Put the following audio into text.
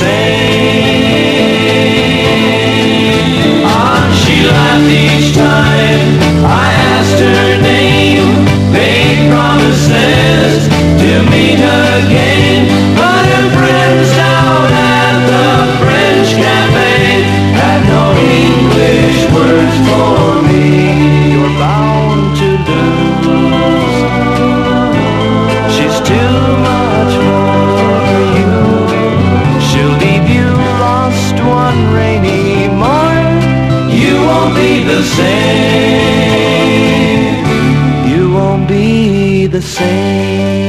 same. Ah, she laughed each time I asked her name, made promises to meet again, but her friends down at the French Cafe had no English words for me. You're bound to lose. She's too much for you. She'll leave you lost one rainy morn. You won't be the same. You won't be the same.